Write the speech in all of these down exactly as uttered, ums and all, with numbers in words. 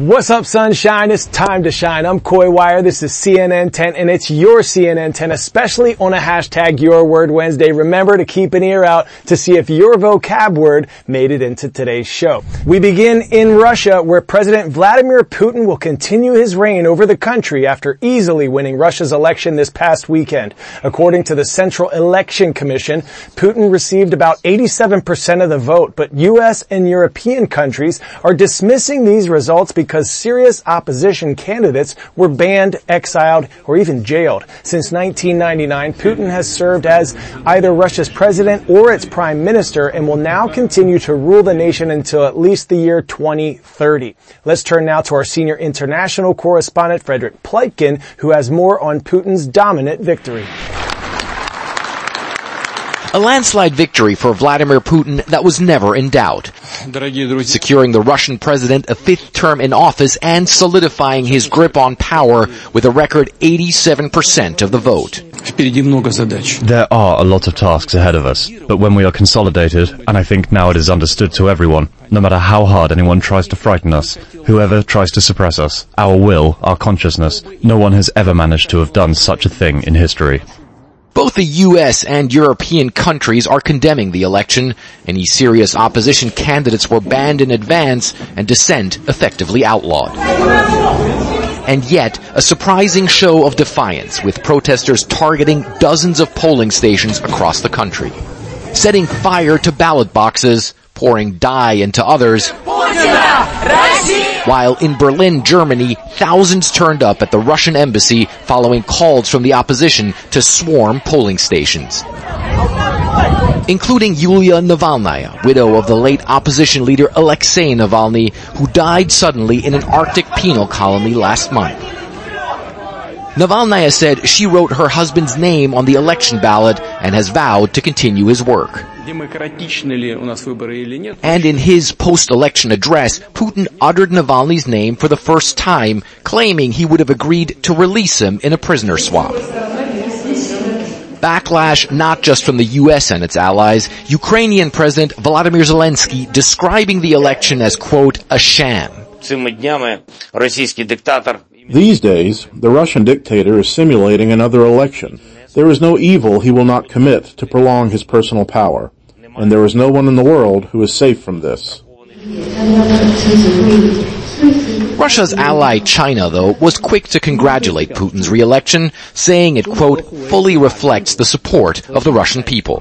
What's up, sunshine? It's time to shine. I'm Coy Wire. This is C N N ten, and it's your C N N ten, especially on a hashtag Your Word Wednesday. Remember to keep an ear out to see if your vocab word made it into today's show. We begin in Russia, where President Vladimir Putin will continue his reign over the country after easily winning Russia's election this past weekend. According to the Central Election Commission, Putin received about eighty-seven percent of the vote, but U S and European countries are dismissing these results because because serious opposition candidates were banned, exiled, or even jailed. Since nineteen ninety-nine, Putin has served as either Russia's president or its prime minister and will now continue to rule the nation until at least the year twenty thirty. Let's turn now to our senior international correspondent, Frederick Pleitgen, who has more on Putin's dominant victory. A landslide victory for Vladimir Putin that was never in doubt, securing the Russian president a fifth term in office and solidifying his grip on power with a record eighty-seven percent of the vote. There are a lot of tasks ahead of us, but when we are consolidated, and I think now it is understood to everyone, no matter how hard anyone tries to frighten us, whoever tries to suppress us, our will, our consciousness, no one has ever managed to have done such a thing in history. Both the U S and European countries are condemning the election. Any serious opposition candidates were banned in advance and dissent effectively outlawed. And yet, a surprising show of defiance, with protesters targeting dozens of polling stations across the country, setting fire to ballot boxes, pouring dye into others, while in Berlin, Germany, thousands turned up at the Russian embassy following calls from the opposition to swarm polling stations, including Yulia Navalnaya, widow of the late opposition leader Alexei Navalny, who died suddenly in an Arctic penal colony last month. Navalnaya said she wrote her husband's name on the election ballot and has vowed to continue his work. And in his post-election address, Putin uttered Navalny's name for the first time, claiming he would have agreed to release him in a prisoner swap. Backlash not just from the U S and its allies, Ukrainian President Volodymyr Zelensky describing the election as, quote, a sham. These days, the Russian dictator is simulating another election. There is no evil he will not commit to prolong his personal power, and there is no one in the world who is safe from this. Russia's ally China, though, was quick to congratulate Putin's re-election, saying it, quote, fully reflects the support of the Russian people.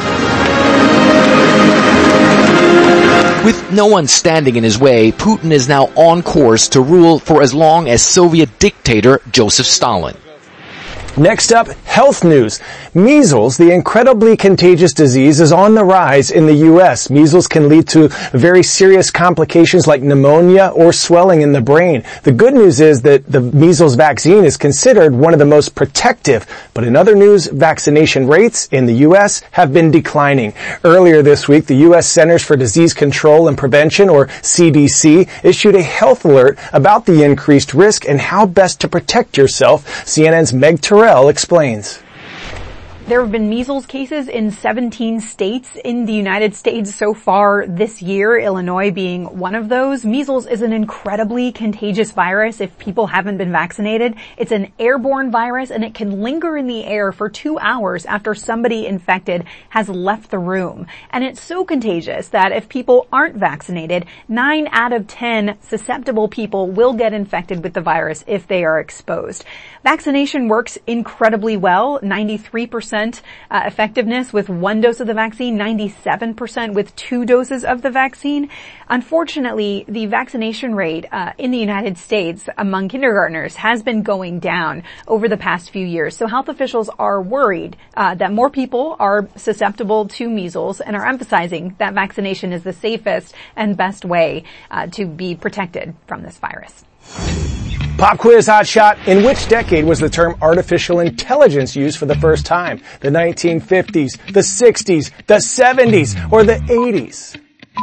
With no one standing in his way, Putin is now on course to rule for as long as Soviet dictator Joseph Stalin. Next up, health news. Measles, the incredibly contagious disease, is on the rise in the U S. Measles can lead to very serious complications like pneumonia or swelling in the brain. The good news is that the measles vaccine is considered one of the most protective. But in other news, vaccination rates in the U S have been declining. Earlier this week, the U S Centers for Disease Control and Prevention, or C D C, issued a health alert about the increased risk and how best to protect yourself. C N N's Meg Terrell explains. There have been measles cases in seventeen states in the United States so far this year, Illinois being one of those. Measles is an incredibly contagious virus if people haven't been vaccinated. It's an airborne virus, and it can linger in the air for two hours after somebody infected has left the room. And it's so contagious that if people aren't vaccinated, nine out of ten susceptible people will get infected with the virus if they are exposed. Vaccination works incredibly well, ninety-three percent Uh, effectiveness with one dose of the vaccine, ninety-seven percent with two doses of the vaccine. Unfortunately, the vaccination rate uh, in the United States among kindergartners has been going down over the past few years. So health officials are worried uh, that more people are susceptible to measles and are emphasizing that vaccination is the safest and best way uh, to be protected from this virus. Pop quiz hotshot. In which decade was the term artificial intelligence used for the first time? The nineteen fifties, the sixties, the seventies, or the eighties?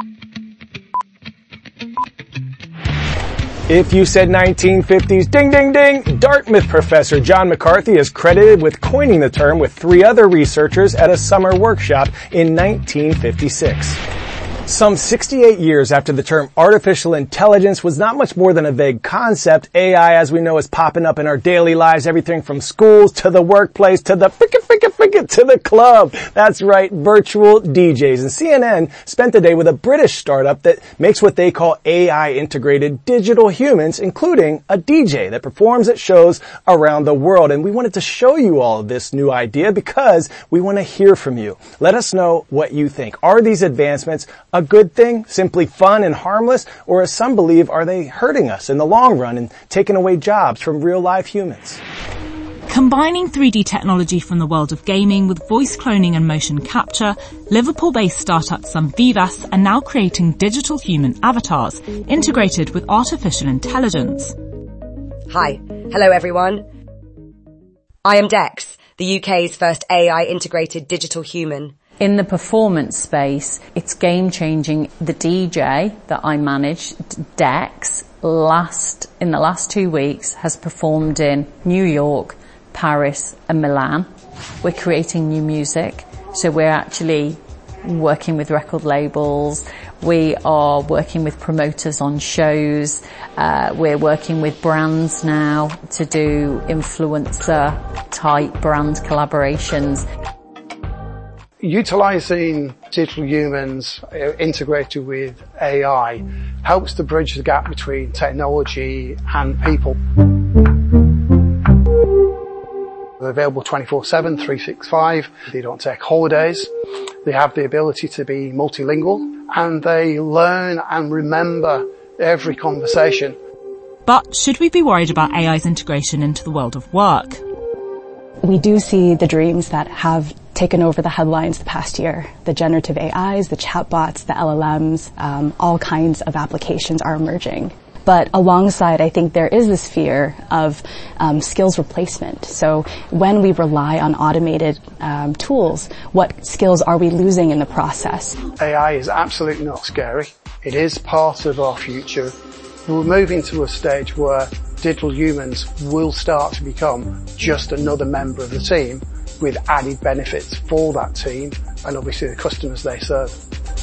If you said nineteen fifties, ding, ding, ding, Dartmouth professor John McCarthy is credited with coining the term with three other researchers at a summer workshop in nineteen fifty-six. Some sixty-eight years after the term artificial intelligence was not much more than a vague concept, A I, as we know, is popping up in our daily lives, everything from schools to the workplace to the frickin' frickin' frickin' to the club. That's right, virtual D Js. And C N N spent the day with a British startup that makes what they call A I-integrated digital humans, including a D J that performs at shows around the world. And we wanted to show you all of this new idea because we want to hear from you. Let us know what you think. Are these advancements a good thing, simply fun and harmless, or as some believe, are they hurting us in the long run and taking away jobs from real life humans? Combining three D technology from the world of gaming with voice cloning and motion capture, Liverpool-based startup Sunvivas are now creating digital human avatars integrated with artificial intelligence. Hi. Hello everyone. I am Dex, the U K's first A I integrated digital human. In the performance space, it's game-changing. The D J that I manage, Dex, last in the last two weeks has performed in New York, Paris and Milan. We're creating new music, so we're actually working with record labels. We are working with promoters on shows. Uh, we're working with brands now to do influencer-type brand collaborations. Utilising digital humans uh, integrated with A I helps to bridge the gap between technology and people. They're available twenty-four seven, three sixty-five. They don't take holidays. They have the ability to be multilingual, and they learn and remember every conversation. But should we be worried about A I's integration into the world of work? We do see the dreams that have taken over the headlines the past year. The generative A Is, the chatbots, the L L Ms, um, all kinds of applications are emerging. But alongside, I think there is this fear of um, skills replacement. So when we rely on automated um, tools, what skills are we losing in the process? A I is absolutely not scary. It is part of our future. We're moving to a stage where digital humans will start to become just another member of the team with added benefits for that team and obviously the customers they serve.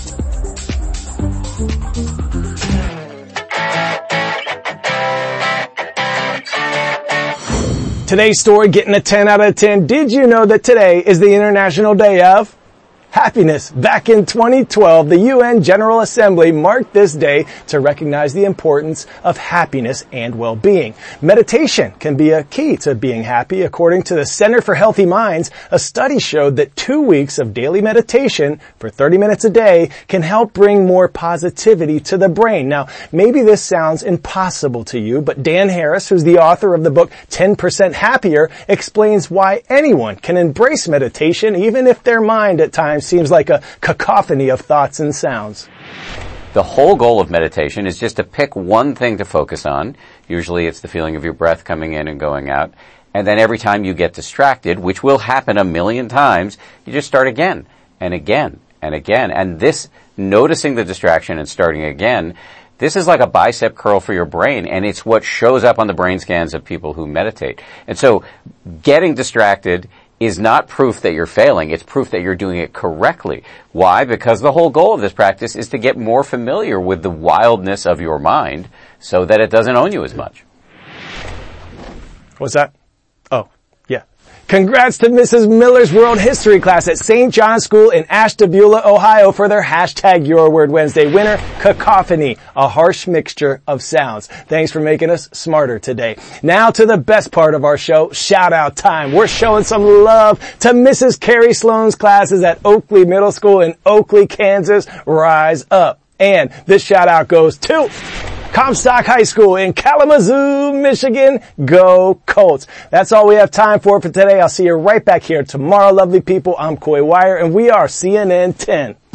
Today's story getting a ten out of ten. Did you know that today is the International Day of Happiness? Back in twenty twelve, the U N General Assembly marked this day to recognize the importance of happiness and well-being. Meditation can be a key to being happy. According to the Center for Healthy Minds, a study showed that two weeks of daily meditation for thirty minutes a day can help bring more positivity to the brain. Now, maybe this sounds impossible to you, but Dan Harris, who's the author of the book ten percent Happier, explains why anyone can embrace meditation even if their mind at times seems like a cacophony of thoughts and sounds. The whole goal of meditation is just to pick one thing to focus on. Usually it's the feeling of your breath coming in and going out. And then every time you get distracted, which will happen a million times, you just start again and again and again. And this, noticing the distraction and starting again, this is like a bicep curl for your brain, and it's what shows up on the brain scans of people who meditate. And so getting distracted is not proof that you're failing. It's proof that you're doing it correctly. Why? Because the whole goal of this practice is to get more familiar with the wildness of your mind so that it doesn't own you as much. What's that? Oh, yeah. Congrats to Missus Miller's World History class at Saint John's School in Ashtabula, Ohio for their hashtag Your Word Wednesday winner, Cacophony, a harsh mixture of sounds. Thanks for making us smarter today. Now to the best part of our show, shout out time. We're showing some love to Missus Carrie Sloan's classes at Oakley Middle School in Oakley, Kansas. Rise up. And this shout out goes to Comstock High School in Kalamazoo, Michigan. Go Colts. That's all we have time for for today. I'll see you right back here tomorrow, lovely people. I'm Coy Wire, and we are C N N ten.